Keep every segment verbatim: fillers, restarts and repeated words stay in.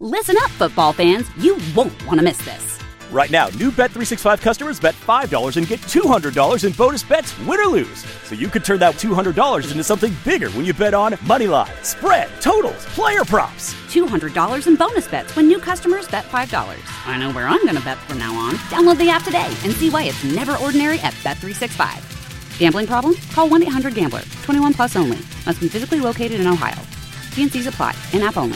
Listen up, football fans. You won't want to miss this. Right now, new Bet three sixty-five customers bet five dollars and get two hundred dollars in bonus bets, win or lose. So you could turn that two hundred dollars into something bigger when you bet on money line, spread, totals, player props. two hundred dollars in bonus bets when new customers bet five dollars. I know where I'm going to bet from now on. Download the app today and see why it's never ordinary at Bet three sixty-five. Gambling problem? Call one eight hundred gambler. twenty-one plus only. Must be physically located in Ohio. T and C's apply. In-app only.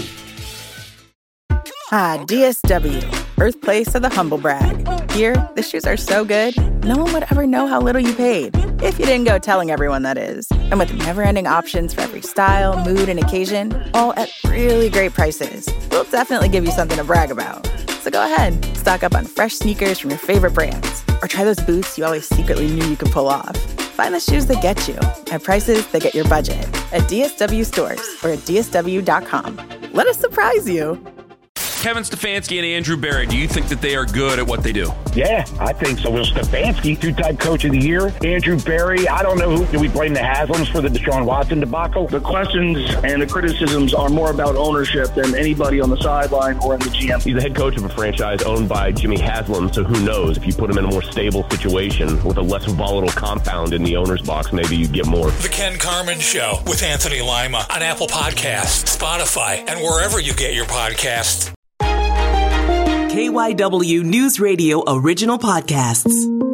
Ah, D S W, birthplace of the humble brag. Here, the shoes are so good, no one would ever know how little you paid. If you didn't go telling everyone, that is. And with never-ending options for every style, mood, and occasion, all at really great prices, we'll definitely give you something to brag about. So go ahead, stock up on fresh sneakers from your favorite brands, or try those boots you always secretly knew you could pull off. Find the shoes that get you at prices that get your budget at D S W stores or at D S W dot com. Let us surprise you. Kevin Stefanski and Andrew Berry, do you think that they are good at what they do? Yeah, I think so. Well, Stefanski, two-time coach of the year. Andrew Berry, I don't know who. Do we blame the Haslams for the Deshaun Watson debacle? The questions and the criticisms are more about ownership than anybody on the sideline or in the G M. He's the head coach of a franchise owned by Jimmy Haslam, so who knows? If you put him in a more stable situation with a less volatile compound in the owner's box, maybe you'd get more. The Ken Carman Show with Anthony Lima on Apple Podcasts, Spotify, and wherever you get your podcasts. K Y W News Radio original podcasts.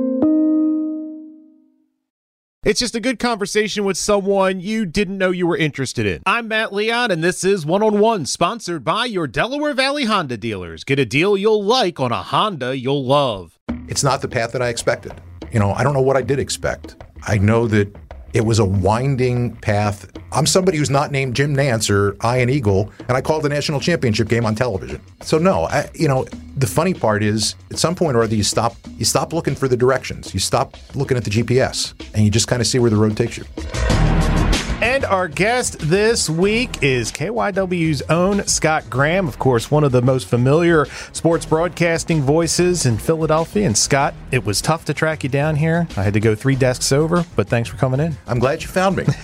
It's just a good conversation with someone you didn't know you were interested in. I'm Matt Leon, and this is One-on-One, sponsored by your Delaware Valley Honda dealers. Get a deal you'll like on a Honda you'll love. It's not the path that I expected. You know, I don't know what I did expect. I know that it was a winding path. I'm somebody who's not named Jim Nantz or Ian Eagle, and I called the national championship game on television. So no, I, you know, the funny part is at some point or other you stop, you stop looking for the directions. You stop looking at the G P S, and you just kind of see where the road takes you. And our guest this week is K Y W's own Scott Graham, of course, one of the most familiar sports broadcasting voices in Philadelphia. And Scott, it was tough to track you down here. I had to go three desks over, but thanks for coming in. I'm glad you found me.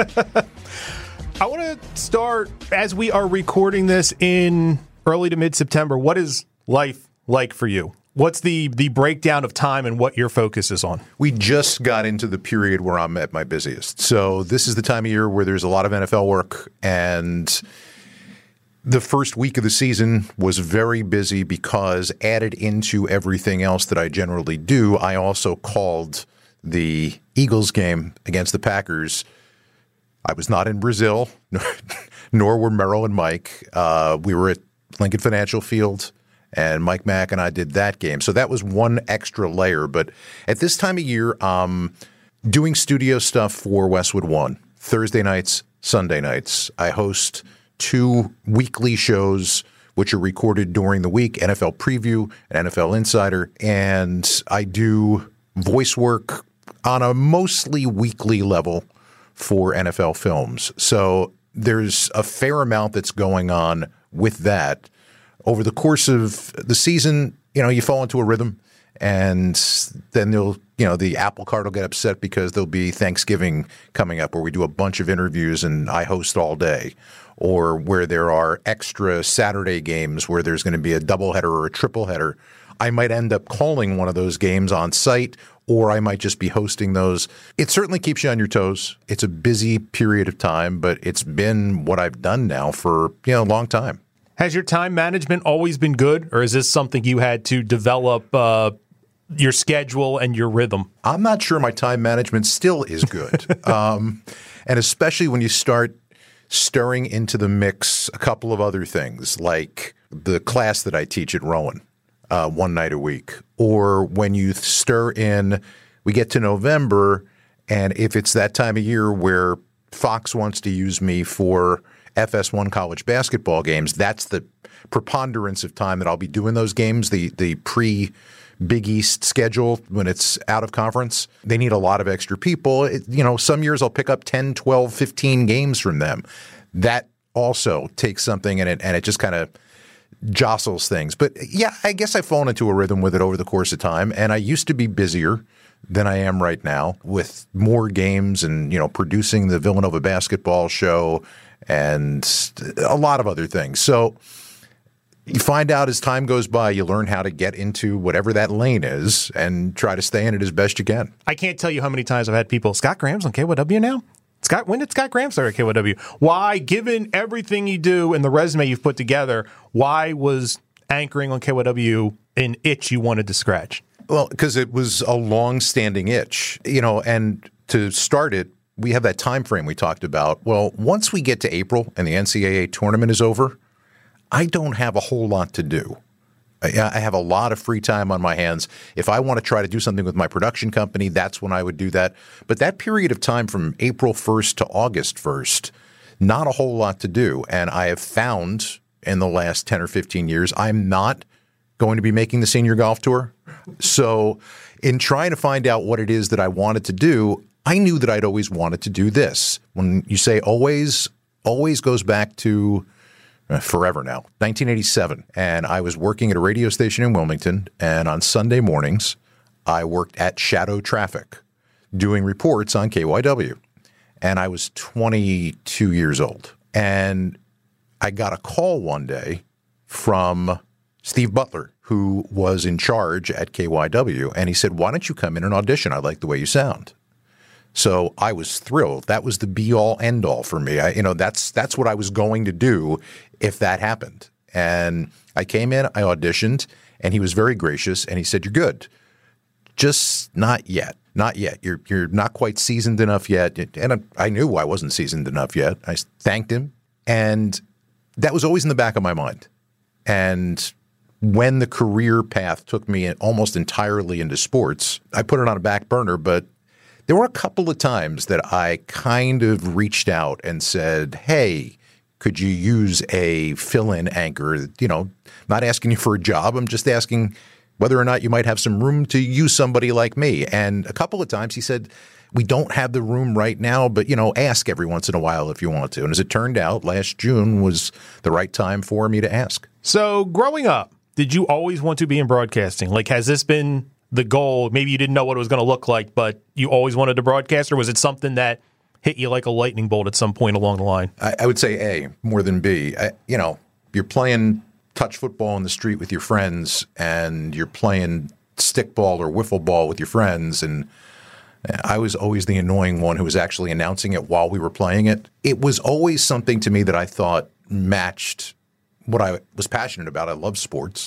I want to start, as we are recording this in early to mid-September, what is life like for you? What's the, the breakdown of time and what your focus is on? We just got into the period where I'm at my busiest. So this is the time of year where there's a lot of N F L work, and the first week of the season was very busy because added into everything else that I generally do, I also called the Eagles game against the Packers. I was not in Brazil, nor were Merrill and Mike. Uh, we were at Lincoln Financial Field, and Mike Mack and I did that game. So that was one extra layer. But at this time of year, um, doing studio stuff for Westwood One, Thursday nights, Sunday nights. I host two weekly shows which are recorded during the week, N F L Preview and N F L Insider. And I do voice work on a mostly weekly level for N F L Films. So there's a fair amount that's going on with that. Over the course of the season, you know, you fall into a rhythm, and then they'll, you know, the apple cart will get upset because there'll be Thanksgiving coming up where we do a bunch of interviews and I host all day, or where there are extra Saturday games where there's going to be a doubleheader or a tripleheader. I might end up calling one of those games on site, or I might just be hosting those. It certainly keeps you on your toes. It's a busy period of time, but it's been what I've done now for, you know, a long time. Has your time management always been good, or is this something you had to develop uh, your schedule and your rhythm? I'm not sure my time management still is good. um, and especially when you start stirring into the mix a couple of other things, like the class that I teach at Rowan uh, one night a week, or when you stir in, we get to November, and if it's that time of year where Fox wants to use me for F S one college basketball games, that's the preponderance of time that I'll be doing those games, the the pre-Big East schedule when it's out of conference. They need a lot of extra people. It, you know, some years I'll pick up ten, twelve, fifteen games from them. That also takes something in it, and it just kind of jostles things. But yeah, I guess I've fallen into a rhythm with it over the course of time, and I used to be busier than I am right now with more games and, you know, producing the Villanova basketball show and a lot of other things. So find out as time goes by, you learn how to get into whatever that lane is and try to stay in it as best you can. I can't tell you how many times I've had people, Scott Graham's on K Y W now? Scott, when did Scott Graham start at K Y W? Why, given everything you do and the resume you've put together, why was anchoring on K Y W an itch you wanted to scratch? Well, because it was a long-standing itch, you know, and to start it, we have that time frame we talked about. Well, once we get to April and the N C double A tournament is over, I don't have a whole lot to do. I have a lot of free time on my hands. If I want to try to do something with my production company, that's when I would do that. But that period of time from April first to August first, not a whole lot to do. And I have found in the last ten or fifteen years, I'm not going to be making the senior golf tour. So in trying to find out what it is that I wanted to do, I knew that I'd always wanted to do this. When you say always, always goes back to forever now, nineteen eighty-seven. And I was working at a radio station in Wilmington. And on Sunday mornings, I worked at Shadow Traffic doing reports on K Y W. And I was twenty-two years old. And I got a call one day from Steve Butler, who was in charge at K Y W. And he said, why don't you come in and audition? I like the way you sound. So I was thrilled. That was the be-all, end-all for me. I, you know, that's that's what I was going to do if that happened. And I came in, I auditioned, and he was very gracious, and he said, you're good. Just not yet. Not yet. You're you're not quite seasoned enough yet. And I, I knew I wasn't seasoned enough yet. I thanked him, and that was always in the back of my mind. And when the career path took me almost entirely into sports, I put it on a back burner, but there were a couple of times that I kind of reached out and said, hey, could you use a fill-in anchor? You know, not asking you for a job. I'm just asking whether or not you might have some room to use somebody like me. And a couple of times he said, we don't have the room right now, but, you know, ask every once in a while if you want to. And as it turned out, last June was the right time for me to ask. So growing up, did you always want to be in broadcasting? Like, has this been the goal? Maybe you didn't know what it was going to look like, but you always wanted to broadcast, or was it something that hit you like a lightning bolt at some point along the line? I, I would say A more than B. I, you know, you're playing touch football in the street with your friends, and you're playing stickball or wiffle ball with your friends, and I was always the annoying one who was actually announcing it while we were playing it. It was always something to me that I thought matched what I was passionate about. I love sports,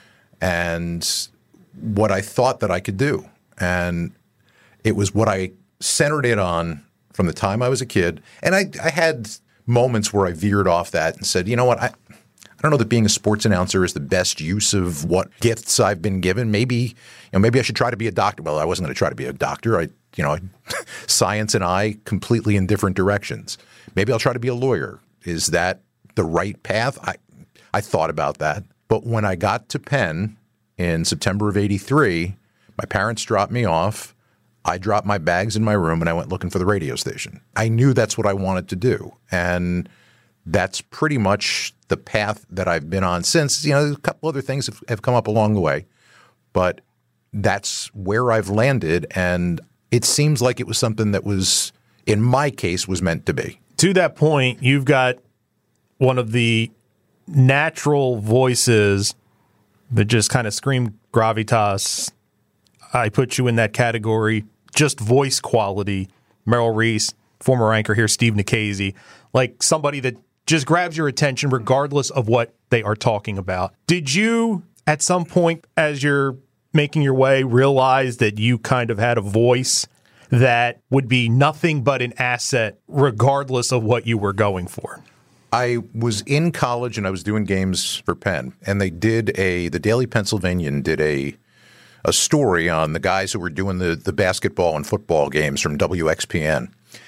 and what I thought that I could do. And it was what I centered it on from the time I was a kid. And I, I had moments where I veered off that and said, you know what, I, I don't know that being a sports announcer is the best use of what gifts I've been given. Maybe, you know, maybe I should try to be a doctor. Well, I wasn't going to try to be a doctor. I, you know, science and I completely in different directions. Maybe I'll try to be a lawyer. Is that the right path? I, I thought about that. But when I got to Penn in September of eighty-three, my parents dropped me off. I dropped my bags in my room, and I went looking for the radio station. I knew that's what I wanted to do. And that's pretty much the path that I've been on since. You know, a couple other things have, have come up along the way. But that's where I've landed, and it seems like it was something that was, in my case, was meant to be. To that point, you've got one of the natural voices that just kind of scream gravitas. I put you in that category. Just voice quality. Merrill Reese, former anchor here, Steve Nikhazy, like somebody that just grabs your attention regardless of what they are talking about. Did you, at some point as you're making your way, realize that you kind of had a voice that would be nothing but an asset regardless of what you were going for? I was in college and I was doing games for Penn, and they did a, the Daily Pennsylvanian did a a story on the guys who were doing the, the basketball and football games from W X P N.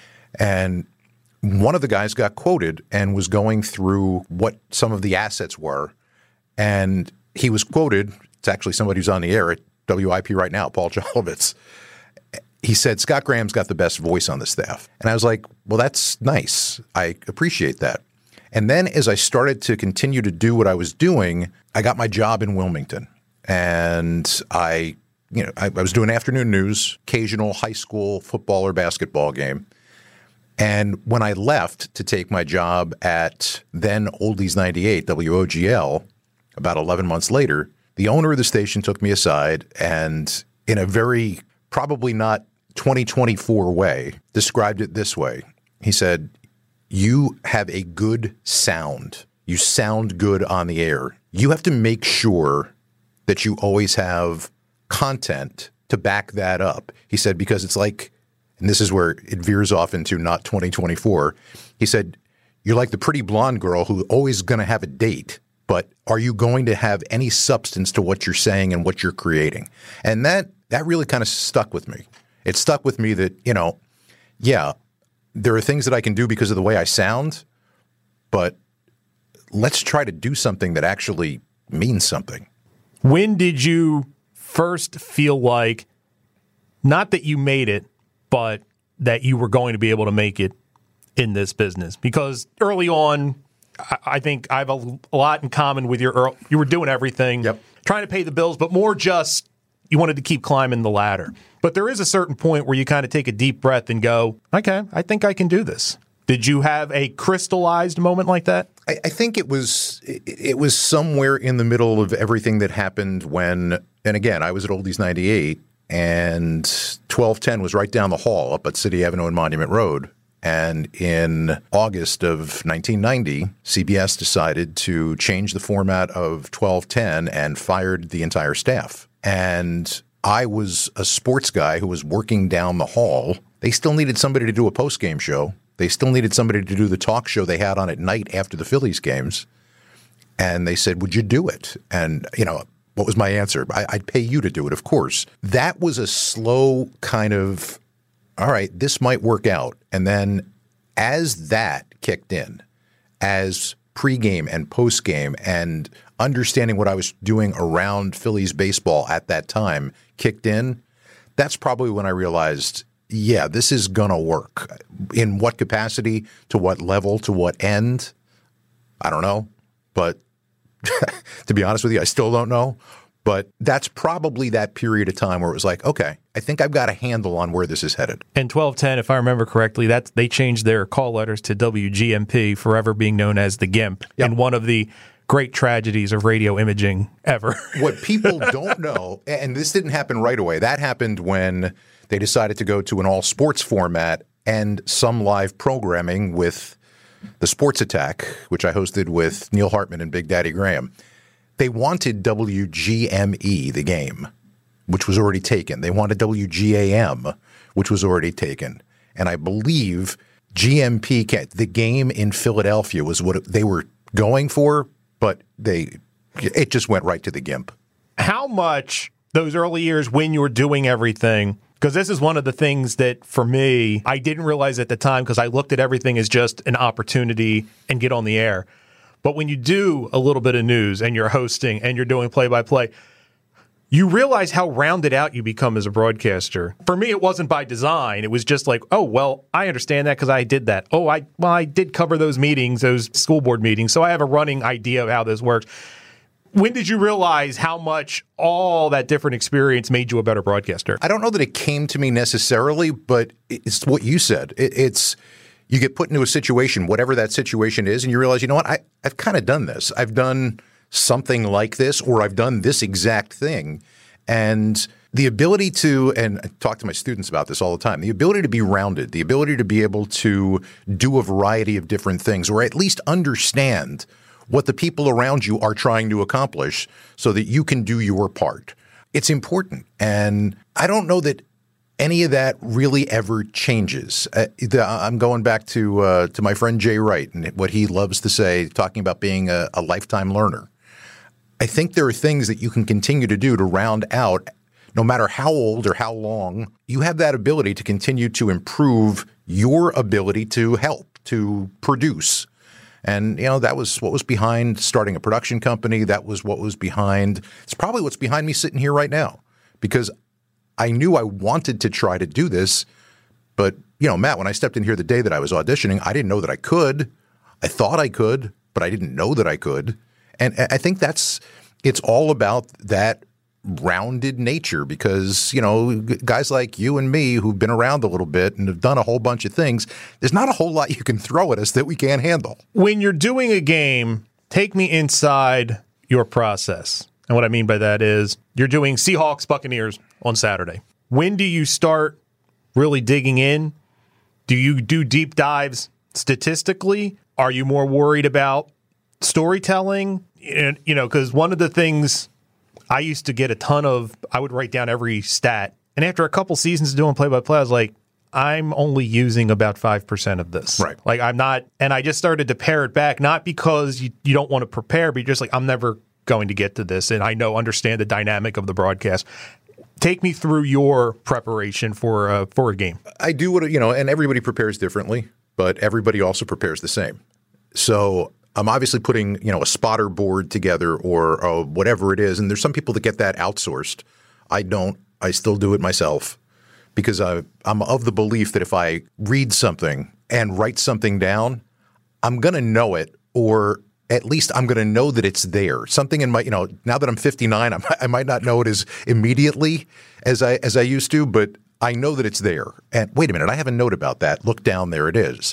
And one of the guys got quoted and was going through what some of the assets were. And he was quoted, it's actually somebody who's on the air at W I P right now, Paul Jolovitz. He said, Scott Graham's got the best voice on the staff. And I was like, well, that's nice. I appreciate that. And then as I started to continue to do what I was doing, I got my job in Wilmington. And I, you know, I, I was doing afternoon news, occasional high school football or basketball game. And when I left to take my job at then Oldies ninety-eight, W O G L, about eleven months later, the owner of the station took me aside and in a very probably not twenty twenty-four way described it this way. He said, you have a good sound. You sound good on the air. You have to make sure that you always have content to back that up. He said, because it's like, and this is where it veers off into not twenty twenty-four. He said, you're like the pretty blonde girl who's always going to have a date. But are you going to have any substance to what you're saying and what you're creating? And that that really kind of stuck with me. It stuck with me that, you know, yeah, there are things that I can do because of the way I sound, but let's try to do something that actually means something. When did you first feel like, not that you made it, but that you were going to be able to make it in this business? Because early on, I think I have a lot in common with your Earl. You were doing everything, yep. trying to pay the bills, but more just you wanted to keep climbing the ladder. But there is a certain point where you kind of take a deep breath and go, okay, I think I can do this. Did you have a crystallized moment like that? I, I think it was it, it was somewhere in the middle of everything that happened when, and again, I was at Oldies ninety-eight, and twelve ten was right down the hall up at City Avenue and Monument Road. And in August of nineteen ninety, C B S decided to change the format of twelve ten and fired the entire staff. And I was a sports guy who was working down the hall. They still needed somebody to do a post-game show. They still needed somebody to do the talk show they had on at night after the Phillies games. And they said, would you do it? And, you know, what was my answer? I, I'd pay you to do it, of course. That was a slow kind of, all right, this might work out. And then as that kicked in, as pregame and postgame and understanding what I was doing around Phillies baseball at that time kicked in, that's probably when I realized, yeah, this is going to work. In what capacity, to what level, to what end, I don't know. But to be honest with you, I still don't know. But that's probably that period of time where it was like, okay, I think I've got a handle on where this is headed. And twelve ten, if I remember correctly, that's, they changed their call letters to W G M P, forever being known as the GIMP, yep. in one of the great tragedies of radio imaging ever. What people don't know, and this didn't happen right away, that happened when they decided to go to an all-sports format and some live programming with the Sports Attack, which I hosted with Neil Hartman and Big Daddy Graham. They wanted W G M E, the game, which was already taken. They wanted W G A M, which was already taken. And I believe G M P, the game in Philadelphia, was what they were going for, but they it just went right to the GIMP. How much those early years when you were doing everything, because this is one of the things that, for me, I didn't realize at the time because I looked at everything as just an opportunity and get on the air. But when you do a little bit of news and you're hosting and you're doing play-by-play, you realize how rounded out you become as a broadcaster. For me, it wasn't by design. It was just like, oh, well, I understand that because I did that. Oh, I well, I did cover those meetings, those school board meetings, so I have a running idea of how this works. When did you realize how much all that different experience made you a better broadcaster? I don't know that it came to me necessarily, but it's what you said. It, it's you get put into a situation, whatever that situation is, and you realize, you know what, I, I've kind of done this. I've done something like this, or I've done this exact thing. And the ability to, and I talk to my students about this all the time, the ability to be rounded, the ability to be able to do a variety of different things, or at least understand what the people around you are trying to accomplish so that you can do your part. It's important. And I don't know that any of that really ever changes. Uh, the, I'm going back to uh, to my friend Jay Wright and what he loves to say, talking about being a, a lifetime learner. I think there are things that you can continue to do to round out, no matter how old or how long, you have that ability to continue to improve your ability to help, to produce. And, you know, that was what was behind starting a production company. That was what was behind – it's probably what's behind me sitting here right now, because I knew I wanted to try to do this. But, you know, Matt, when I stepped in here the day that I was auditioning, I didn't know that I could. I thought I could, but I didn't know that I could. And I think that's – it's all about that rounded nature, because, you know, guys like you and me who've been around a little bit and have done a whole bunch of things, there's not a whole lot you can throw at us that we can't handle. When you're doing a game, take me inside your process. And what I mean by that is you're doing Seahawks Buccaneers on Saturday. When do you start really digging in? Do you do deep dives statistically? Are you more worried about storytelling? And, you know, because one of the things I used to get a ton of, I would write down every stat. And after a couple seasons doing play-by-play, I was like, I'm only using about five percent of this. Right. Like, I'm not, and I just started to pare it back, not because you, you don't want to prepare, but you're just like, I'm never going to get to this. And I know, understand the dynamic of the broadcast. Take me through your preparation for a, for a game. I do what, you know, and everybody prepares differently, but everybody also prepares the same. So I'm obviously putting, you know, a spotter board together or uh, whatever it is. And there's some people that get that outsourced. I don't. I still do it myself because I, I'm of the belief that if I read something and write something down, I'm going to know it, or at least I'm going to know that it's there. Something in my, you know, now that I'm fifty-nine, I'm, I might not know it as immediately as I as I used to, but I know that it's there. And wait a minute, I have a note about that. Look down, there it is.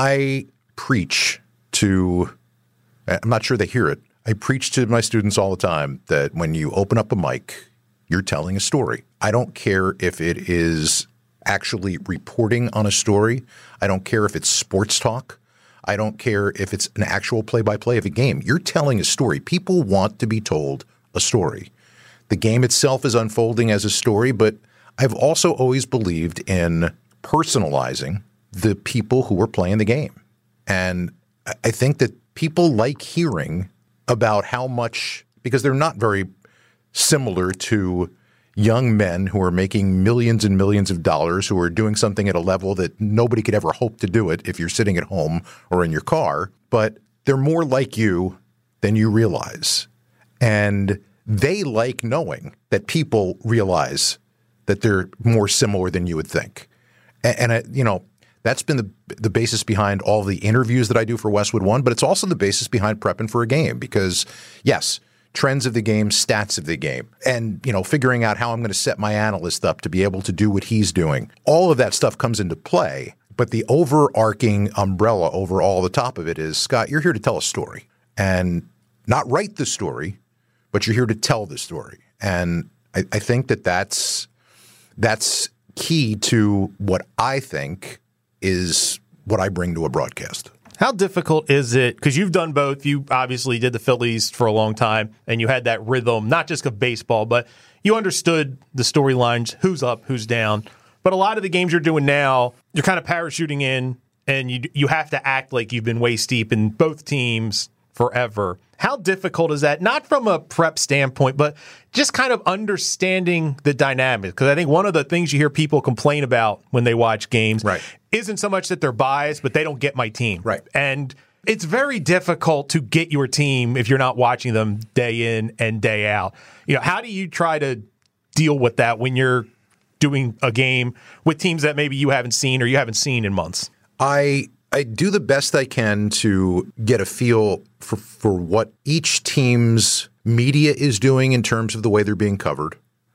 I preach to, I'm not sure they hear it. I preach to my students all the time that when you open up a mic, you're telling a story. I don't care if it is actually reporting on a story. I don't care if it's sports talk. I don't care if it's an actual play-by-play of a game. You're telling a story. People want to be told a story. The game itself is unfolding as a story, but I've also always believed in personalizing the people who are playing the game. And I think that people like hearing about how much, because they're not very similar to young men who are making millions and millions of dollars, who are doing something at a level that nobody could ever hope to do it if you're sitting at home or in your car. But they're more like you than you realize. And they like knowing that people realize that they're more similar than you would think. And, and I, you know, that's been the the basis behind all the interviews that I do for Westwood One, but it's also the basis behind prepping for a game because, yes, trends of the game, stats of the game, and, you know, figuring out how I'm going to set my analyst up to be able to do what he's doing. All of that stuff comes into play, but the overarching umbrella over all the top of it is, Scott, you're here to tell a story and not write the story, but you're here to tell the story. And I, I think that that's, that's key to what I think is what I bring to a broadcast. How difficult is it? Because you've done both. You obviously did the Phillies for a long time, and you had that rhythm, not just of baseball, but you understood the storylines, who's up, who's down. But a lot of the games you're doing now, you're kind of parachuting in, and you you have to act like you've been waist deep in both teams forever. How difficult is that? Not from a prep standpoint, but just kind of understanding the dynamic. Because I think one of the things you hear people complain about when they watch games right. isn't so much that they're biased, but they don't get my team. Right. And it's very difficult to get your team if you're not watching them day in and day out. You know, how do you try to deal with that when you're doing a game with teams that maybe you haven't seen or you haven't seen in months? I I do the best I can to get a feel for, for what each team's media is doing in terms of the way they're being covered.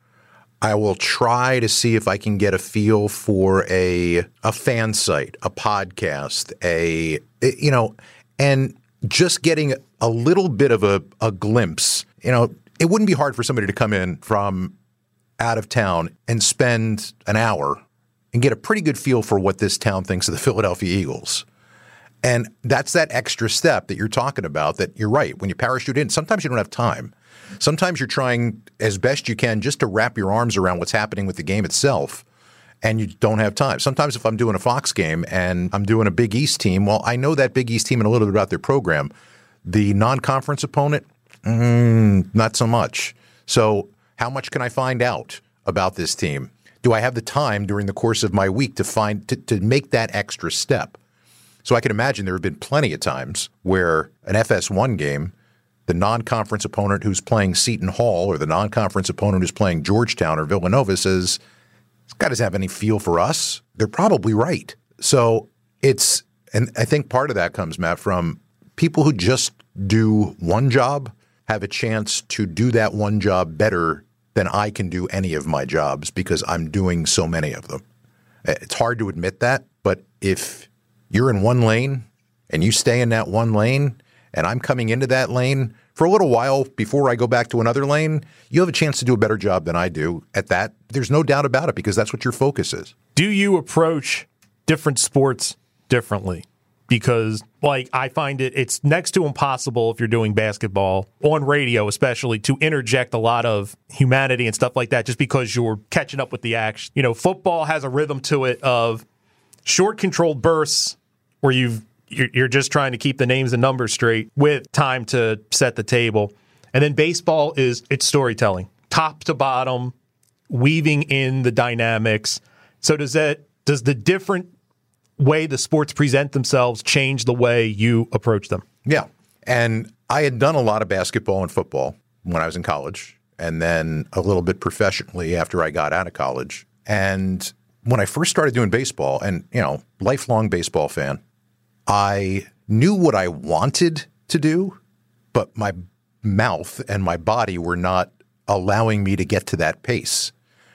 I will try to see if I can get a feel for a a fan site, a podcast, a you know, and just getting a little bit of a, a glimpse. You know, it wouldn't be hard for somebody to come in from out of town and spend an hour and get a pretty good feel for what this town thinks of the Philadelphia Eagles. And that's that extra step that you're talking about, that you're right. When you parachute in, sometimes you don't have time. Sometimes you're trying as best you can just to wrap your arms around what's happening with the game itself, and you don't have time. Sometimes if I'm doing a Fox game and I'm doing a Big East team, well, I know that Big East team and a little bit about their program. The non-conference opponent, mm, not so much. So how much can I find out about this team? Do I have the time during the course of my week to find to, to make that extra step? So I can imagine there have been plenty of times where an F S one game, the non-conference opponent who's playing Seton Hall or the non-conference opponent who's playing Georgetown or Villanova says, this guy doesn't have any feel for us. They're probably right. So it's, and I think part of that comes, Matt, from people who just do one job have a chance to do that one job better than I can do any of my jobs because I'm doing so many of them. It's hard to admit that, but if you're in one lane and you stay in that one lane and I'm coming into that lane for a little while before I go back to another lane, you have a chance to do a better job than I do at that. There's no doubt about it because that's what your focus is. Do you approach different sports differently? Because, like, I find it, it's next to impossible if you're doing basketball, on radio especially, to interject a lot of humanity and stuff like that just because you're catching up with the action. You know, football has a rhythm to it of short, controlled bursts where you've, you're, you're just trying to keep the names and numbers straight with time to set the table. And then baseball is, it's storytelling, top to bottom, weaving in the dynamics. So does that, does the different way the sports present themselves change the way you approach them? Yeah. And I had done a lot of basketball and football when I was in college, and then a little bit professionally after I got out of college. And when I first started doing baseball, and, you know, lifelong baseball fan, I knew what I wanted to do, but my mouth and my body were not allowing me to get to that pace.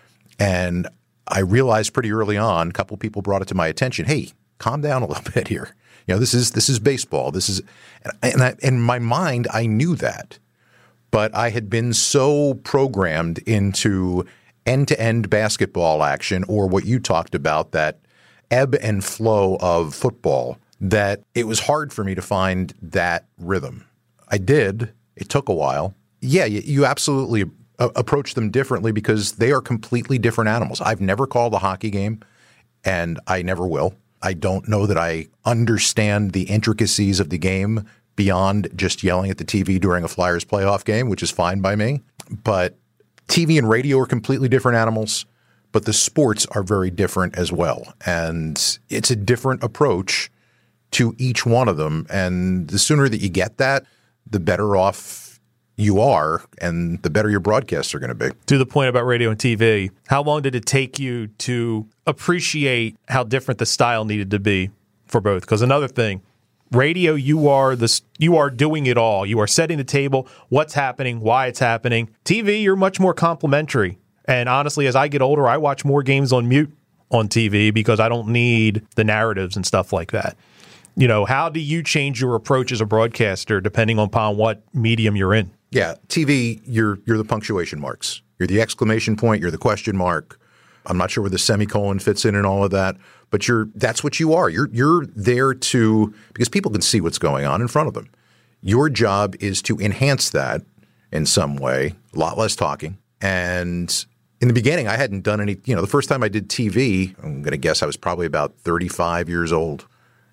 And I realized pretty early on, a couple of people brought it to my attention. Hey, calm down a little bit here. You know, this is this is baseball. This is, and I, in my mind, I knew that, but I had been so programmed into end-to-end basketball action, or what you talked about, that ebb and flow of football, that it was hard for me to find that rhythm. I did. It took a while. Yeah, you, you absolutely approach them differently because they are completely different animals. I've never called a hockey game, and I never will. I don't know that I understand the intricacies of the game beyond just yelling at the T V during a Flyers playoff game, which is fine by me. But T V and radio are completely different animals, but the sports are very different as well. And it's a different approach to each one of them. And the sooner that you get that, the better off you are, and the better your broadcasts are going to be. To the point about radio and T V, how long did it take you to appreciate how different the style needed to be for both? Because another thing, radio, you are the you are doing it all. You are setting the table, what's happening, why it's happening. T V, you're much more complimentary. And honestly, as I get older, I watch more games on mute on T V because I don't need the narratives and stuff like that. You know, how do you change your approach as a broadcaster depending upon what medium you're in? Yeah, T V, you're you're the punctuation marks. You're the exclamation point. You're the question mark. I'm not sure where the semicolon fits in and all of that, but you're that's what you are. You're you're there to because people can see what's going on in front of them. Your job is to enhance that in some way. A lot less talking. And in the beginning, I hadn't done any. You know, the first time I did T V, I'm going to guess I was probably about thirty-five years old,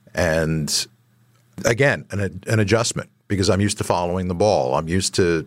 and again, an an adjustment. Because I'm used to following the ball. I'm used to,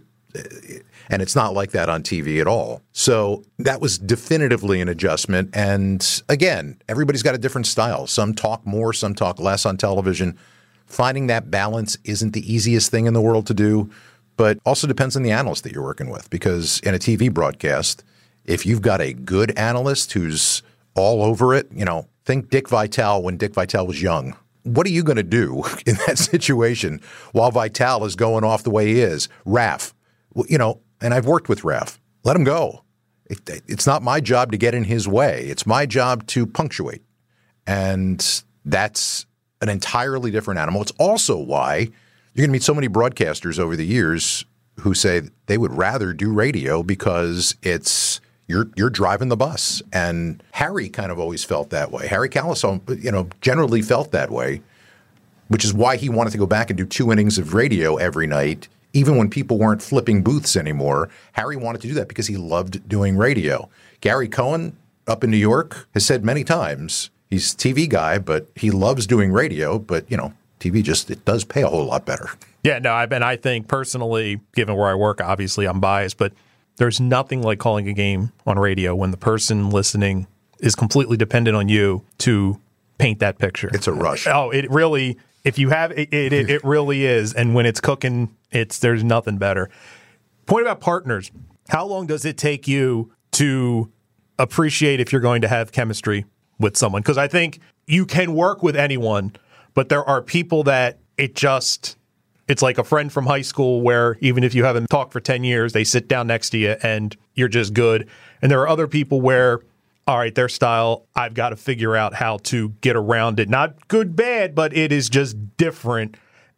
and it's not like that on T V at all. So that was definitively an adjustment. And again, everybody's got a different style. Some talk more, some talk less on television. Finding that balance isn't the easiest thing in the world to do, but also depends on the analyst that you're working with. Because in a T V broadcast, if you've got a good analyst who's all over it, you know, think Dick Vitale when Dick Vitale was young. What are you going to do in that situation while Vitale is going off the way he is? Raf, you know, and I've worked with Raf. Let him go. It, it's not my job to get in his way. It's my job to punctuate. And that's an entirely different animal. It's also why you're going to meet so many broadcasters over the years who say they would rather do radio because it's You're you're driving the bus. And Harry kind of always felt that way. Harry Kalas, you know, generally felt that way, which is why he wanted to go back and do two innings of radio every night, even when people weren't flipping booths anymore. Harry wanted to do that because he loved doing radio. Gary Cohen up in New York has said many times he's a T V guy, but he loves doing radio. But, you know, T V just, it does pay a whole lot better. Yeah, no, I, and I think personally, given where I work, obviously I'm biased, but there's nothing like calling a game on radio when the person listening is completely dependent on you to paint that picture. It's a rush. Oh, it really, if you have, it, it, it really is. And when it's cooking, it's there's nothing better. Point about partners. How long does it take you to appreciate if you're going to have chemistry with someone? Because I think you can work with anyone, but there are people that it just... It's like a friend from high school where even if you haven't talked for ten years, they sit down next to you and you're just good. And there are other people where, all right, their style, I've got to figure out how to get around it. Not good, bad, but it is just different.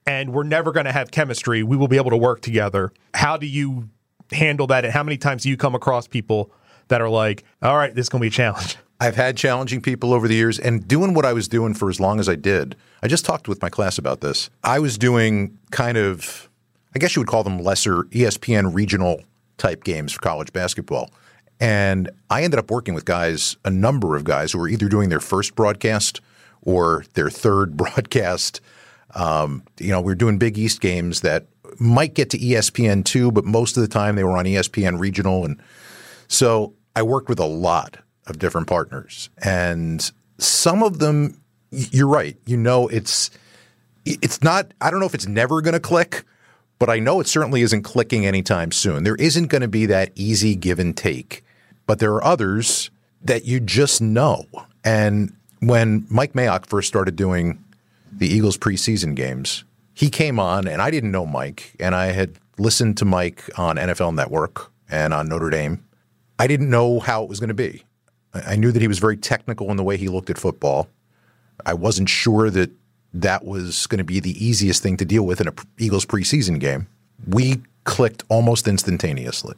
and we're never going to have chemistry. We will be able to work together. How do you handle that? And how many times do you come across people that are like, all right, this is going to be a challenge? I've had challenging people over the years, and doing what I was doing for as long as I did. I just talked with my class about this. I was doing kind of, I guess you would call them lesser E S P N regional type games for college basketball. And I ended up working with guys, a number of guys who were either doing their first broadcast or their third broadcast. Um, you know, we were doing Big East games that might get to E S P N two, but most of the time they were on E S P N regional. And so I worked with a lot of different partners, and some of them, you're right. You know, it's it's not. I don't know if it's never going to click, but I know it certainly isn't clicking anytime soon. There isn't going to be that easy give and take, but there are others that you just know. And when Mike Mayock first started doing the Eagles preseason games, he came on, and I didn't know Mike, and I had listened to Mike on N F L Network and on Notre Dame. I didn't know how it was going to be. I knew that he was very technical in the way he looked at football. I wasn't sure that that was going to be the easiest thing to deal with in an Eagles preseason game. We clicked almost instantaneously.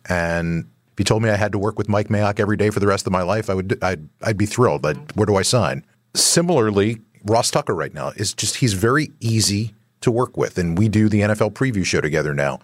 And if you told me I had to work with Mike Mayock every day for the rest of my life, I would, I'd, I'd be thrilled. But where do I sign? Similarly, Ross Tucker right now is just, he's very easy to work with. And we do the N F L preview show together now.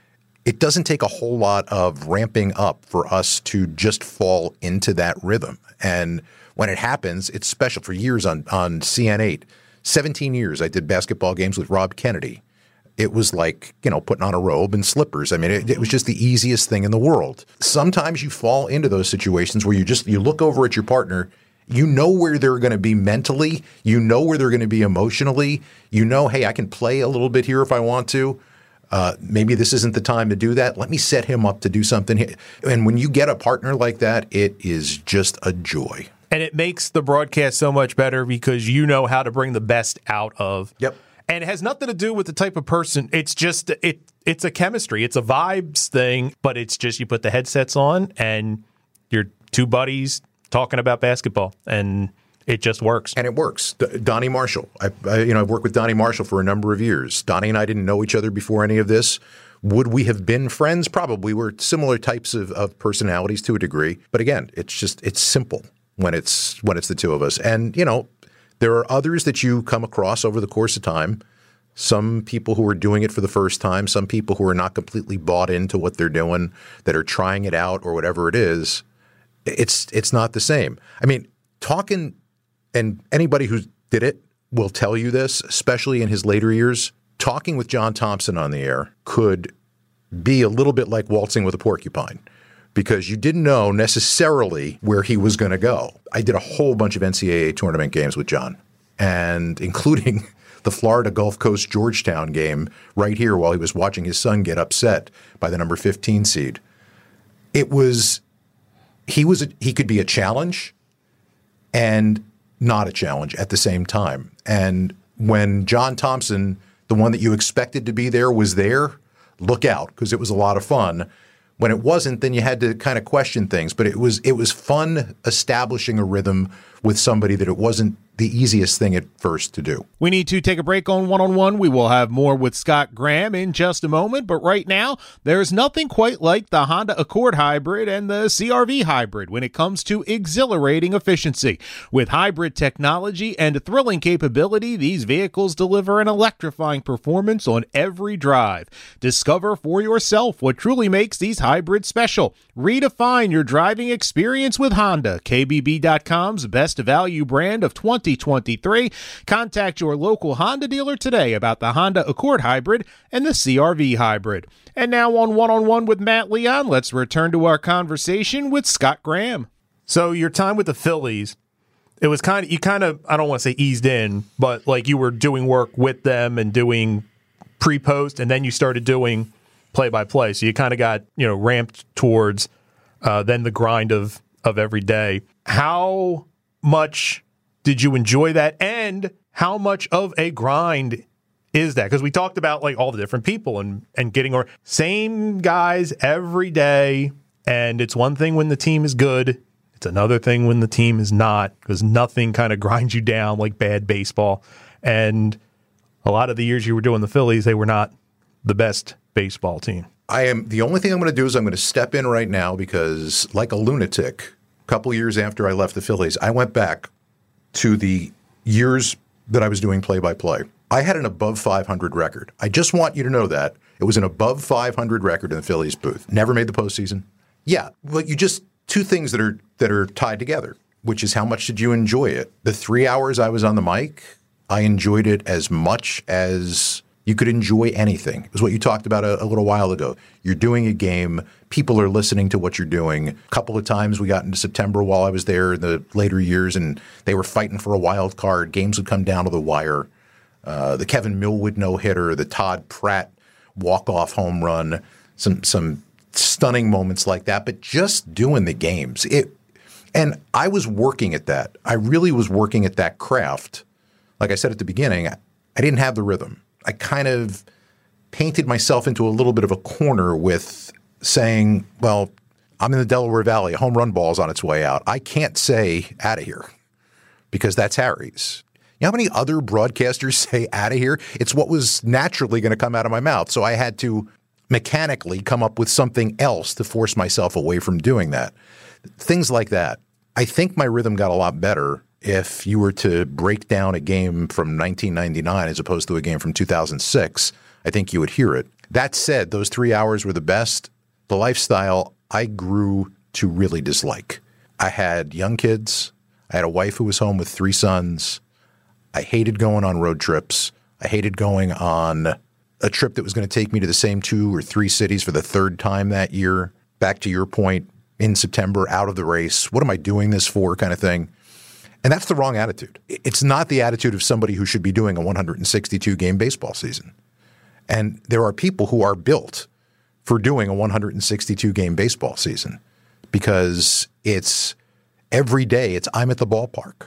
It doesn't take a whole lot of ramping up for us to just fall into that rhythm. And when it happens, it's special. For years on, on C N eight, seventeen years, I did basketball games with Rob Kennedy. It was like, you know, putting on a robe and slippers. I mean, it, it was just the easiest thing in the world. Sometimes you fall into those situations where you just, you look over at your partner, you know where they're going to be mentally, you know where they're going to be emotionally, you know, hey, I can play a little bit here if I want to. Uh, maybe this isn't the time to do that. Let me set him up to do something. And when you get a partner like that, it is just a joy. And it makes the broadcast so much better because you know how to bring the best out of. Yep. And it has nothing to do with the type of person. It's just, it. it's a chemistry. It's a vibes thing, but it's just you put the headsets on and you're two buddies talking about basketball. And it just works. And it works. D- Donnie Marshall. I, I, you know, I've worked with Donnie Marshall for a number of years. Donnie and I didn't know each other before any of this. Would we have been friends? Probably. We're similar types of, of personalities to a degree. But again, it's just, it's simple when it's when it's the two of us. And, you know, there are others that you come across over the course of time. Some people who are doing it for the first time, some people who are not completely bought into what they're doing, that are trying it out or whatever it is. It's it's not the same. I mean, talking... And anybody who did it will tell you this, especially in his later years. Talking with John Thompson on the air could be a little bit like waltzing with a porcupine because you didn't know necessarily where he was going to go. I did a whole bunch of N C double A tournament games with John, and including the Florida Gulf Coast Georgetown game right here while he was watching his son get upset by the number fifteen seed. It was he was a, he could be a challenge and not a challenge at the same time. And when John Thompson, the one that you expected to be there, was there, look out, because it was a lot of fun. When it wasn't, then you had to kind of question things. But it was it was fun establishing a rhythm with somebody that it wasn't the easiest thing at first to do. We need to take a break on one-on-one. We will have more with Scott Graham in just a moment. But right now, there's nothing quite like the Honda Accord Hybrid and the C R V Hybrid when it comes to exhilarating efficiency. With hybrid technology and thrilling capability, these vehicles deliver an electrifying performance on every drive. Discover for yourself what truly makes these hybrids special. Redefine your driving experience with Honda. K B B dot com's best value brand of twenty twenty-three. Contact your local Honda dealer today about the Honda Accord Hybrid and the C R V Hybrid. And now on One-on-One with Matt Leon, let's return to our conversation with Scott Graham. So your time with the Phillies, it was kind of, you kind of, I don't want to say eased in, but like you were doing work with them and doing pre-post, and then you started doing play-by-play. So you kind of got, you know, ramped towards uh, then the grind of, of every day. How much did you enjoy that, and how much of a grind is that? Because we talked about like all the different people and, and getting our same guys every day, and it's one thing when the team is good. It's another thing when the team is not, because nothing kind of grinds you down like bad baseball. And a lot of the years you were doing the Phillies, they were not the best baseball team. I am. The only thing I'm going to do is I'm going to step in right now because, like a lunatic, a couple years after I left the Phillies, I went back to the years that I was doing play-by-play. I had an above five hundred record. I just want you to know that. It was an above five hundred record in the Phillies booth. Never made the postseason. Yeah, but you just two things that are that are tied together, which is how much did you enjoy it? The three hours I was on the mic, I enjoyed it as much as you could enjoy anything. It was what you talked about a, a little while ago. You're doing a game. People are listening to what you're doing. A couple of times we got into September while I was there in the later years, and they were fighting for a wild card. Games would come down to the wire. Uh, the Kevin Millwood no-hitter, the Todd Pratt walk-off home run, some some stunning moments like that. But just doing the games. It, and I was working at that. I really was working at that craft. Like I said at the beginning, I didn't have the rhythm. I kind of painted myself into a little bit of a corner with saying, well, I'm in the Delaware Valley. A home run ball's on its way out. I can't say out of here because that's Harry's. You know how many other broadcasters say out of here? It's what was naturally going to come out of my mouth. So I had to mechanically come up with something else to force myself away from doing that. Things like that. I think my rhythm got a lot better if you were to break down a game from nineteen ninety-nine as opposed to a game from two thousand six. I think you would hear it. That said, those three hours were the best. The lifestyle I grew to really dislike. I had young kids. I had a wife who was home with three sons. I hated going on road trips. I hated going on a trip that was going to take me to the same two or three cities for the third time that year. Back to your point, in September, out of the race. What am I doing this for kind of thing? And that's the wrong attitude. It's not the attitude of somebody who should be doing a one hundred sixty-two game baseball season. And there are people who are built for doing a one hundred sixty-two game baseball season because it's every day, it's I'm at the ballpark.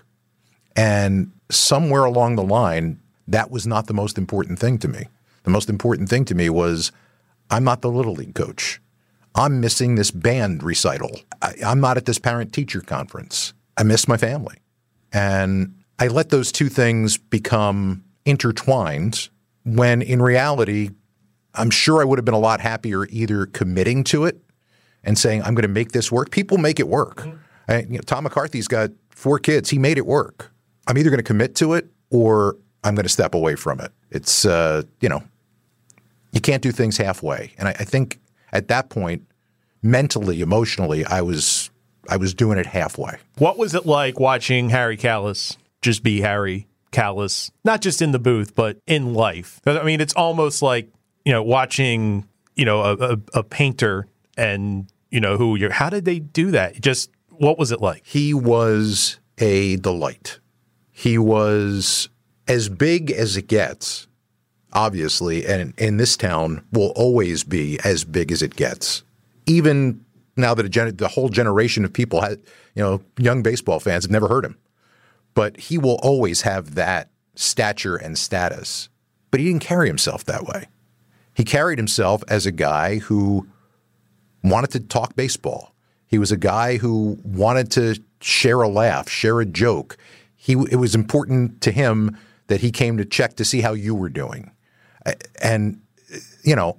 And somewhere along the line, that was not the most important thing to me. The most important thing to me was I'm not the Little League coach. I'm missing this band recital. I, I'm not at this parent-teacher conference. I miss my family. And I let those two things become intertwined when in reality, I'm sure I would have been a lot happier either committing to it and saying, I'm going to make this work. People make it work. Mm-hmm. I, you know, Tom McCarthy's got four kids. He made it work. I'm either going to commit to it or I'm going to step away from it. It's, uh, you know, you can't do things halfway. And I, I think at that point, mentally, emotionally, I was I was doing it halfway. What was it like watching Harry Kalas just be Harry Kalas, not just in the booth, but in life? I mean, it's almost like, you know, watching, you know, a, a, a painter and, you know, who you're, how did they do that? Just, what was it like? He was a delight. He was as big as it gets, obviously, and in this town will always be as big as it gets. Even now that a gen- the whole generation of people, had, you know, young baseball fans have never heard him. But he will always have that stature and status. But he didn't carry himself that way. He carried himself as a guy who wanted to talk baseball. He was a guy who wanted to share a laugh, share a joke. He it was important to him that he came to check to see how you were doing. And, you know,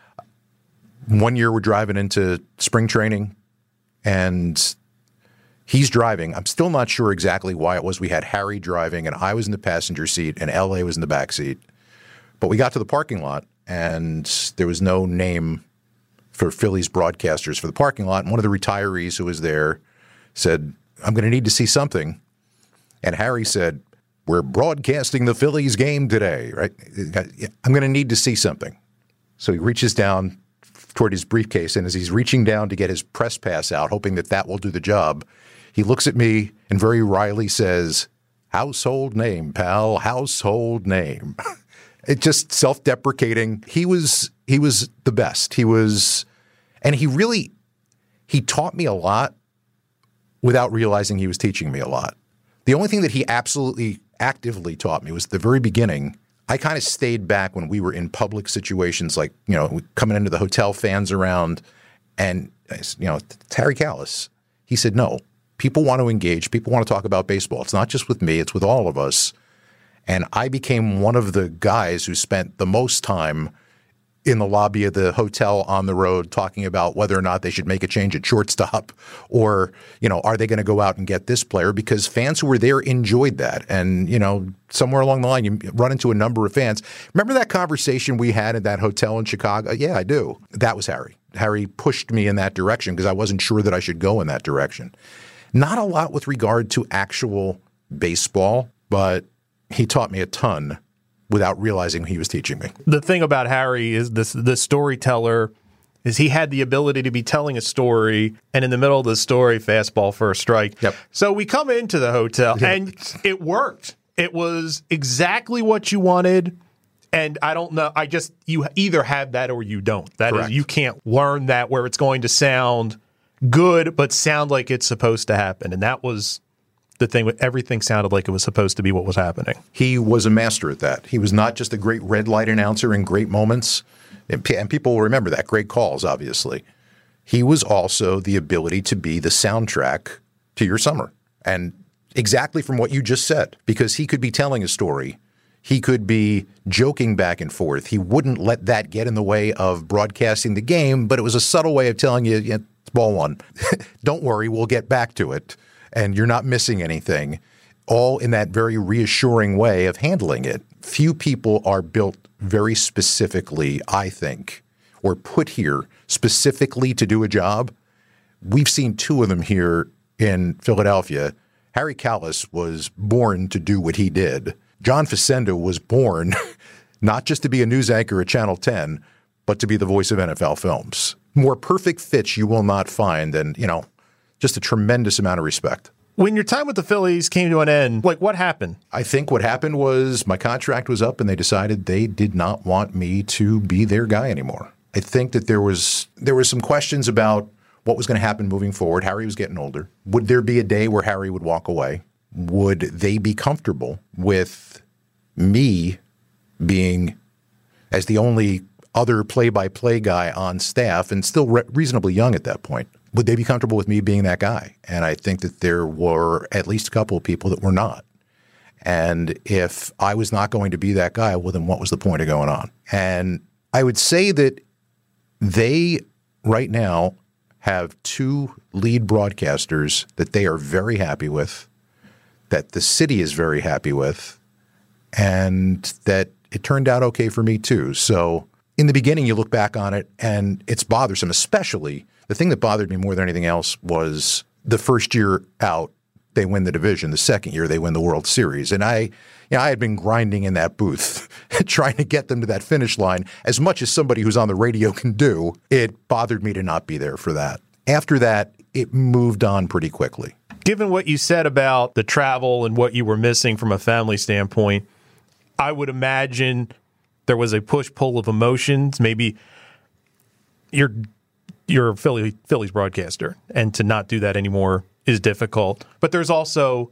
one year we're driving into spring training and he's driving. I'm still not sure exactly why it was. We had Harry driving and I was in the passenger seat and L A was in the back seat. But we got to the parking lot and there was no name for Phillies broadcasters for the parking lot. And one of the retirees who was there said, I'm going to need to see something. And Harry said, we're broadcasting the Phillies game today, right? I'm going to need to see something. So he reaches down toward his briefcase, and as he's reaching down to get his press pass out, hoping that that will do the job, he looks at me and very wryly says, household name, pal, household name. It just self-deprecating. He was he was the best. He was, and he really, he taught me a lot without realizing he was teaching me a lot. The only thing that he absolutely actively taught me was at the very beginning. I kind of stayed back when we were in public situations, like, you know, coming into the hotel, fans around, and, you know, it's Harry Kalas. He said, no, people want to engage. People want to talk about baseball. It's not just with me. It's with all of us. And I became one of the guys who spent the most time in the lobby of the hotel on the road talking about whether or not they should make a change at shortstop or, you know, are they going to go out and get this player? Because fans who were there enjoyed that. And, you know, somewhere along the line, you run into a number of fans. Remember that conversation we had at that hotel in Chicago? Yeah, I do. That was Harry. Harry pushed me in that direction because I wasn't sure that I should go in that direction. Not a lot with regard to actual baseball, but he taught me a ton without realizing he was teaching me. The thing about Harry is this: the storyteller is he had the ability to be telling a story, and in the middle of the story, fastball for a strike. Yep. So we come into the hotel, Yep. and it worked. It was exactly what you wanted. And I don't know. I just you either have that or you don't. That Correct. is, you can't learn that where it's going to sound good, but sound like it's supposed to happen. And that was the thing. With everything sounded like it was supposed to be what was happening. He was a master at that. He was not just a great red light announcer in great moments, and, p- and people will remember that, great calls, obviously. He was also the ability to be the soundtrack to your summer. And exactly from what you just said, because he could be telling a story. He could be joking back and forth. He wouldn't let that get in the way of broadcasting the game, but it was a subtle way of telling you, yeah, it's ball one. Don't worry, we'll get back to it. And you're not missing anything, all in that very reassuring way of handling it. Few people are built very specifically, I think, or put here specifically to do a job. We've seen two of them here in Philadelphia. Harry Kalas was born to do what he did. John Facenda was born not just to be a news anchor at Channel ten, but to be the voice of N F L Films. More perfect fits you will not find, and, you know, just a tremendous amount of respect. When your time with the Phillies came to an end, like what happened? I think what happened was my contract was up and they decided they did not want me to be their guy anymore. I think that there was there was some questions about what was going to happen moving forward. Harry was getting older. Would there be a day where Harry would walk away? Would they be comfortable with me being as the only other play-by-play guy on staff and still re- reasonably young at that point? Would they be comfortable with me being that guy? And I think that there were at least a couple of people that were not. And if I was not going to be that guy, well, then what was the point of going on? And I would say that they right now have two lead broadcasters that they are very happy with, that the city is very happy with, and that it turned out okay for me too. So in the beginning, you look back on it and it's bothersome, especially the thing that bothered me more than anything else was the first year out, they win the division. The second year, they win the World Series. And I, you know, I had been grinding in that booth trying to get them to that finish line as much as somebody who's on the radio can do. It bothered me to not be there for that. After that, it moved on pretty quickly. Given what you said about the travel and what you were missing from a family standpoint, I would imagine there was a push-pull of emotions. Maybe you're you're a Philly, Phillies broadcaster, and to not do that anymore is difficult. But there's also,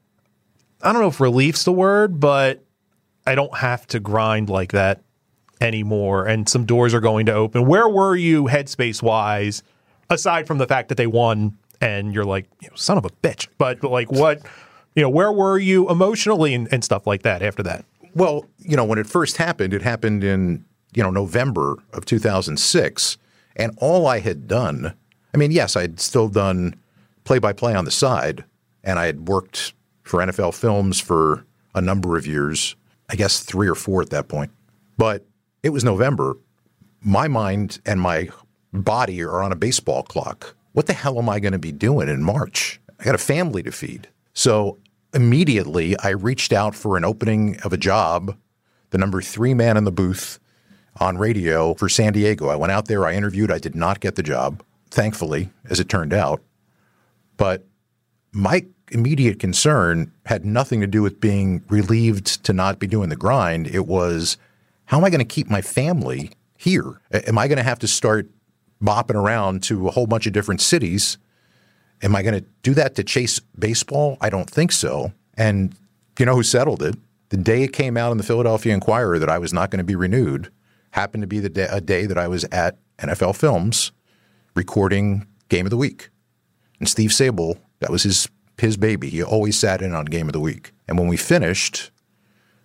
I don't know if relief's the word, but I don't have to grind like that anymore, and some doors are going to open. Where were you headspace-wise, aside from the fact that they won and you're like, you know, son of a bitch? But like what, you know, where were you emotionally and, and stuff like that after that? Well, you know, when it first happened, it happened in, you know, November of two thousand six. And all I had done, I mean, yes, I'd still done play-by-play on the side, and I had worked for N F L Films for a number of years, I guess three or four at that point. But it was November. My mind and my body are on a baseball clock. What the hell am I going to be doing in March? I got a family to feed. So immediately I reached out for an opening of a job, the number three man in the booth on radio for San Diego. I went out there, I interviewed, I did not get the job, thankfully, as it turned out. But my immediate concern had nothing to do with being relieved to not be doing the grind. It was, how am I going to keep my family here? Am I going to have to start bopping around to a whole bunch of different cities? Am I going to do that to chase baseball? I don't think so. And you know who settled it? The day it came out in the Philadelphia Inquirer that I was not going to be renewed happened to be the day, a day that I was at N F L Films recording Game of the Week. And Steve Sable, that was his his baby. He always sat in on Game of the Week. And when we finished,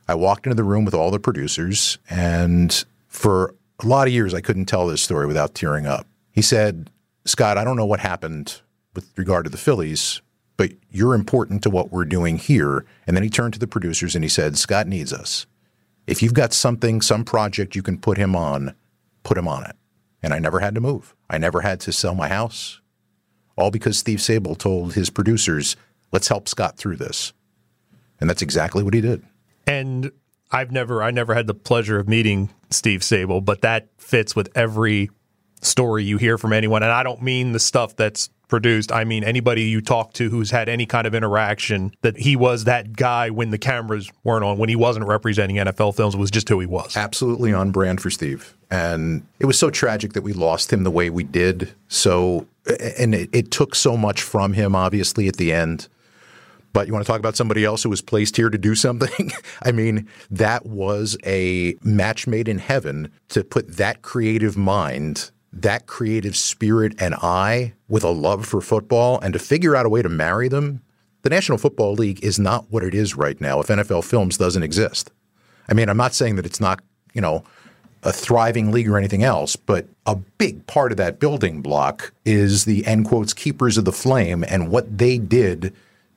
I walked into the room with all the producers, and for a lot of years I couldn't tell this story without tearing up. He said, Scott, I don't know what happened with regard to the Phillies, but you're important to what we're doing here. And then he turned to the producers and he said, Scott needs us. If you've got something, some project you can put him on, put him on it. And I never had to move. I never had to sell my house. All because Steve Sable told his producers, let's help Scott through this. And that's exactly what he did. And I've never, I never had the pleasure of meeting Steve Sable, but that fits with every story you hear from anyone. And I don't mean the stuff that's produced. I mean, anybody you talk to who's had any kind of interaction, that he was that guy when the cameras weren't on, when he wasn't representing N F L Films. It was just who he was. Absolutely on brand for Steve. And it was so tragic that we lost him the way we did. So, and it, it took so much from him, obviously, at the end. But you want to talk about somebody else who was placed here to do something? I mean, that was a match made in heaven to put that creative mind, that creative spirit and eye with a love for football, and to figure out a way to marry them. The National Football League is not what it is right now if N F L Films doesn't exist. I mean, I'm not saying that it's not, you know, a thriving league or anything else, but a big part of that building block is the, end quotes, keepers of the flame and what they did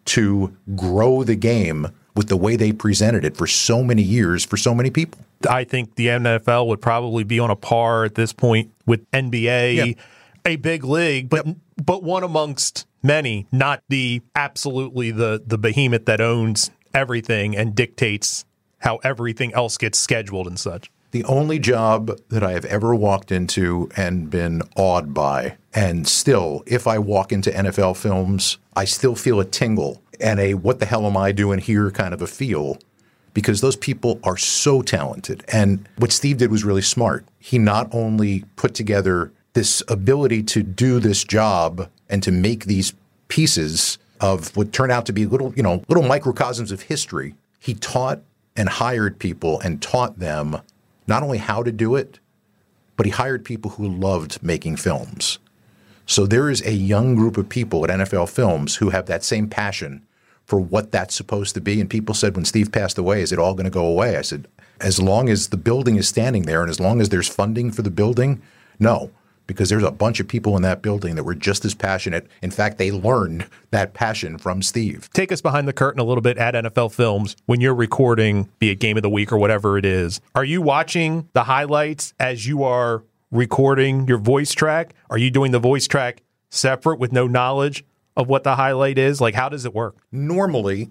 to grow the game with the way they presented it for so many years for so many people. I think the N F L would probably be on a par at this point with N B A, yep. A big league, but yep. but one amongst many, not the absolutely the the behemoth that owns everything and dictates how everything else gets scheduled and such. The only job that I have ever walked into and been awed by, and still, if I walk into N F L Films, I still feel a tingle and a what the hell am I doing here kind of a feel, because those people are so talented. And what Steve did was really smart. He not only put together this ability to do this job and to make these pieces of what turned out to be little, you know, little microcosms of history. He taught and hired people and taught them not only how to do it, but he hired people who loved making films. So there is a young group of people at N F L Films who have that same passion for what that's supposed to be. And people said when Steve passed away, is it all going to go away? I said, as long as the building is standing there and as long as there's funding for the building, no. Because there's a bunch of people in that building that were just as passionate. In fact, they learned that passion from Steve. Take us behind the curtain a little bit at N F L Films. When you're recording, be it Game of the Week or whatever it is, are you watching the highlights as you are recording your voice track? Are you doing the voice track separate with no knowledge of what the highlight is? Like, how does it work? Normally,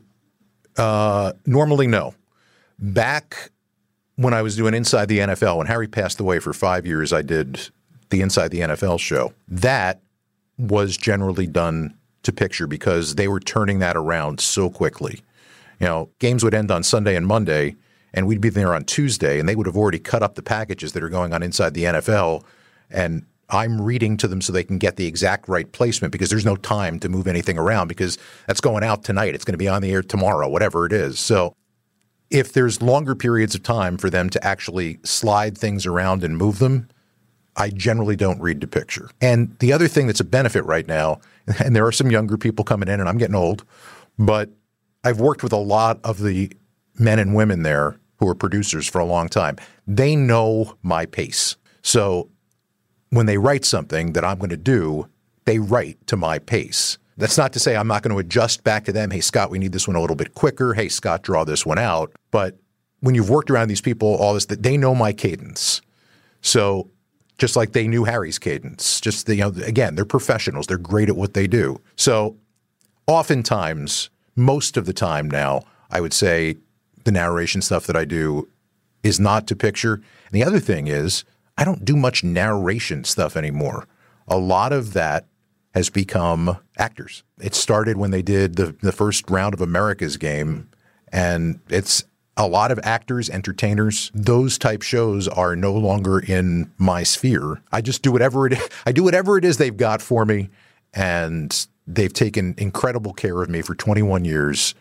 uh, normally no. Back when I was doing Inside the N F L, when Harry passed away for five years, I did the Inside the N F L show. That was generally done to picture because they were turning that around so quickly. You know, games would end on Sunday and Monday, and we'd be there on Tuesday, and they would have already cut up the packages that are going on Inside the N F L, and I'm reading to them so they can get the exact right placement because there's no time to move anything around because that's going out tonight. It's going to be on the air tomorrow, whatever it is. So if there's longer periods of time for them to actually slide things around and move them, I generally don't read the picture. And the other thing that's a benefit right now, and there are some younger people coming in, and I'm getting old, but I've worked with a lot of the men and women there who are producers for a long time. They know my pace. So when they write something that I'm going to do, they write to my pace. That's not to say I'm not going to adjust back to them. Hey, Scott, we need this one a little bit quicker. Hey, Scott, draw this one out. But when you've worked around these people, all this, they know my cadence. So just like they knew Harry's cadence. Just, you know, again, they're professionals. They're great at what they do. So oftentimes, most of the time now, I would say the narration stuff that I do is not to picture. And the other thing is I don't do much narration stuff anymore. A lot of that has become actors. It started when they did the, the first round of America's Game, and it's a lot of actors, entertainers. Those type shows are no longer in my sphere. I just do whatever it I do whatever it is they've got for me, and they've taken incredible care of me for twenty-one years,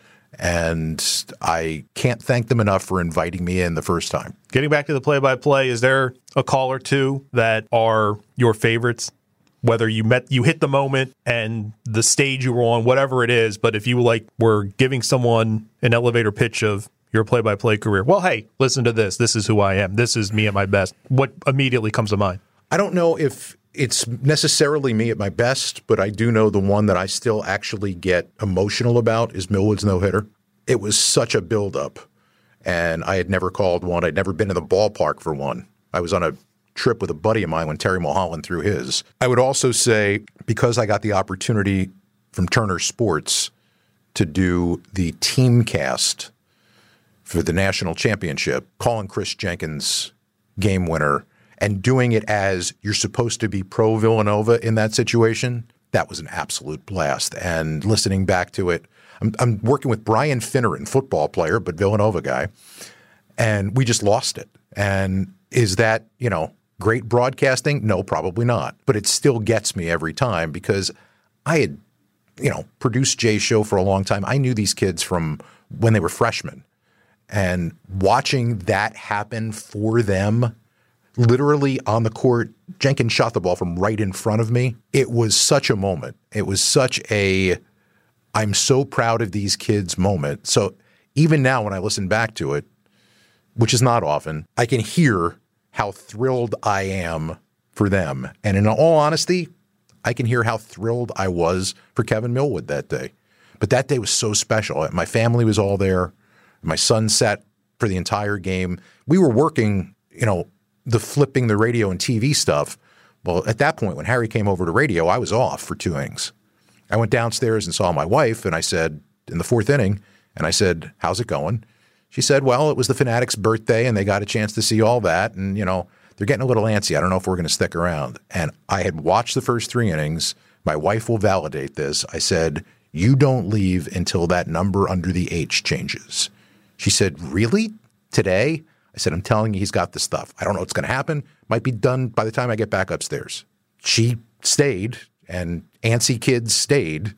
and I can't thank them enough for inviting me in the first time. Getting back to the play-by-play, is there a call or two that are your favorites? Whether you met, you hit the moment and the stage you were on, whatever it is, but if you like were giving someone an elevator pitch of your play-by-play career? Well, hey, listen to this. This is who I am. This is me at my best. What immediately comes to mind? I don't know if it's necessarily me at my best, but I do know the one that I still actually get emotional about is Millwood's no-hitter. It was such a buildup, and I had never called one. I'd never been in the ballpark for one. I was on a trip with a buddy of mine when Terry Mulholland threw his. I would also say, because I got the opportunity from Turner Sports to do the team cast for the national championship, calling Chris Jenkins' game winner and doing it as you're supposed to be pro Villanova in that situation, that was an absolute blast. And listening back to it, I'm, I'm working with Brian Finneran, football player, but Villanova guy, and we just lost it. And is that, you know, great broadcasting? No, probably not. But it still gets me every time because I had, you know, produced Jay's show for a long time. I knew these kids from when they were freshmen. And watching that happen for them, literally on the court, Jenkins shot the ball from right in front of me. It was such a moment. It was such a, I'm so proud of these kids moment. So even now when I listen back to it, which is not often, I can hear how thrilled I am for them. And in all honesty, I can hear how thrilled I was for Kevin Millwood that day. But that day was so special. My family was all there. My son sat for the entire game. We were working, you know, the flipping the radio and T V stuff. Well, at that point, when Harry came over to radio, I was off for two innings. I went downstairs and saw my wife, and I said, in the fourth inning, and I said, how's it going? She said, well, it was the Fanatics' birthday, and they got a chance to see all that. And, you know, they're getting a little antsy. I don't know if we're going to stick around. And I had watched the first three innings. My wife will validate this. I said, you don't leave until that number under the H changes. She said, really? Today? I said, I'm telling you, he's got the stuff. I don't know what's going to happen. Might be done by the time I get back upstairs. She stayed, and antsy kids stayed.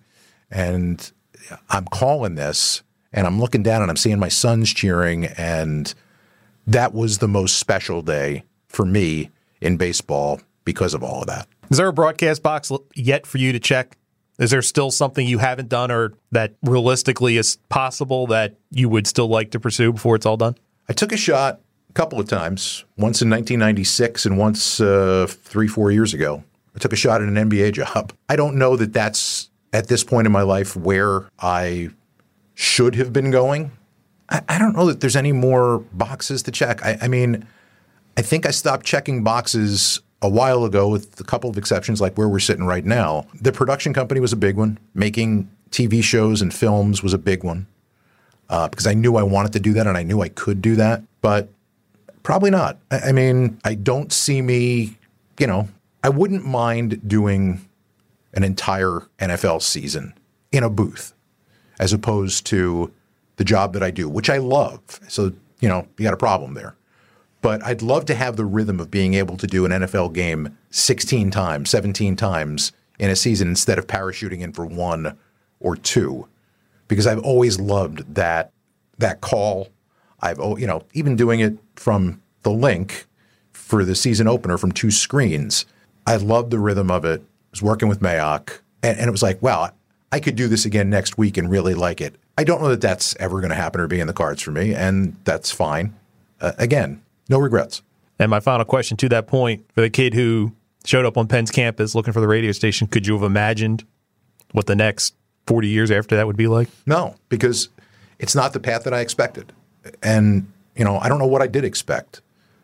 And I'm calling this. And I'm looking down and I'm seeing my sons cheering, and that was the most special day for me in baseball because of all of that. Is there a broadcast box yet for you to check? Is there still something you haven't done or that realistically is possible that you would still like to pursue before it's all done? I took a shot a couple of times, once in nineteen ninety-six and once uh, three, four years ago. I took a shot at an N B A job. I don't know that that's, at this point in my life, where I should have been going. I, I don't know that there's any more boxes to check. I, I mean, I think I stopped checking boxes a while ago with a couple of exceptions, like where we're sitting right now. The production company was a big one. Making T V shows and films was a big one uh, because I knew I wanted to do that and I knew I could do that, but probably not. I, I mean, I don't see me, you know, I wouldn't mind doing an entire N F L season in a booth, as opposed to the job that I do, which I love. So, you know, you got a problem there. But I'd love to have the rhythm of being able to do an N F L game sixteen times, seventeen times in a season instead of parachuting in for one or two, because I've always loved that that call. I've, you know, even doing it from the link for the season opener from two screens. I loved the rhythm of it. I was working with Mayock, and, and it was like, wow, I could do this again next week and really like it. I don't know that that's ever going to happen or be in the cards for me, and that's fine. Uh, again, no regrets. And my final question to that point, for the kid who showed up on Penn's campus looking for the radio station, could you have imagined what the next forty years after that would be like? No, because it's not the path that I expected. And, you know, I don't know what I did expect.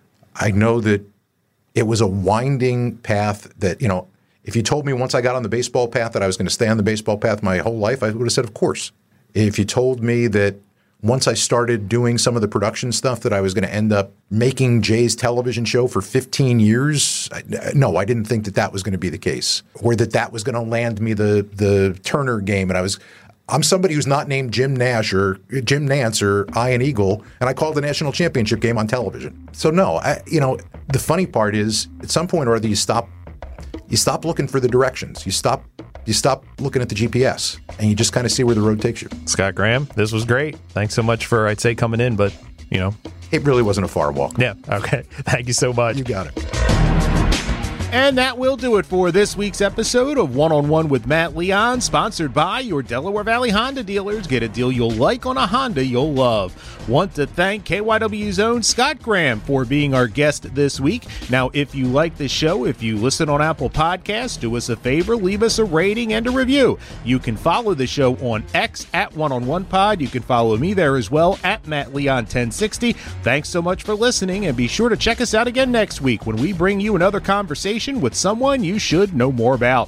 I know that it was a winding path that, you know, if you told me once I got on the baseball path that I was going to stay on the baseball path my whole life, I would have said, of course. If you told me that once I started doing some of the production stuff that I was going to end up making Jay's television show for fifteen years, I, no, I didn't think that that was going to be the case, or that that was going to land me the the Turner game. And I was, I'm somebody who's not named Jim Nash or Jim Nance or Ian Eagle, and I called the national championship game on television. So no, I, you know, the funny part is at some point or other you stop, you stop looking for the directions. You stop. You stop looking at the G P S, and you just kind of see where the road takes you. Scott Graham, this was great. Thanks so much for, I'd say, coming in, but, you know. It really wasn't a far walk. Yeah, okay. Thank you so much. You got it. And that will do it for this week's episode of One-on-One with Matt Leon, sponsored by your Delaware Valley Honda dealers. Get a deal you'll like on a Honda you'll love. Want to thank K Y W's own Scott Graham for being our guest this week. Now, if you like the show, if you listen on Apple Podcasts, do us a favor, leave us a rating and a review. You can follow the show on X at One-on-One Pod. You can follow me there as well at Matt Leon ten sixty. Thanks so much for listening, and be sure to check us out again next week when we bring you another conversation with someone you should know more about.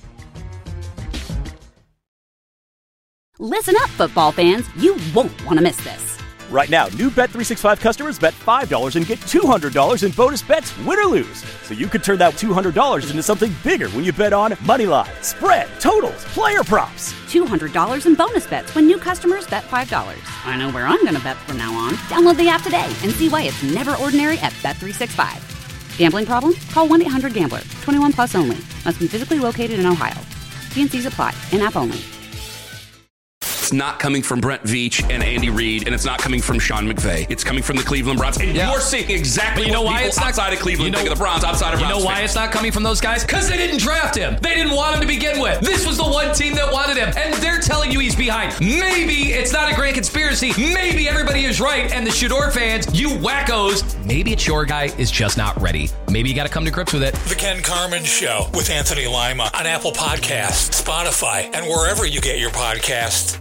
Listen up, football fans. You won't want to miss this. Right now, new Bet three sixty-five customers bet five dollars and get two hundred dollars in bonus bets, win or lose. So you could turn that two hundred dollars into something bigger when you bet on money line, spread, totals, player props. two hundred dollars in bonus bets when new customers bet five dollars. I know where I'm going to bet from now on. Download the app today and see why it's never ordinary at Bet three sixty-five. Gambling problem? Call one eight hundred gambler. twenty-one plus only. Must be physically located in Ohio. T and C's apply. In-app only. It's not coming from Brent Veach and Andy Reid, and it's not coming from Sean McVay. It's coming from the Cleveland Browns. And yeah. you're seeing exactly you know what why people it's not, outside of Cleveland you know, think of the Browns, outside of Browns. You know why fans. It's not coming from those guys? Because they didn't draft him. They didn't want him to begin with. This was the one team that wanted him, and they're telling you he's behind. Maybe it's not a grand conspiracy. Maybe everybody is right, and the Shador fans, you wackos, maybe it's your guy is just not ready. Maybe you got to come to grips with it. The Ken Carman Show with Anthony Lima on Apple Podcasts, Spotify, and wherever you get your podcasts.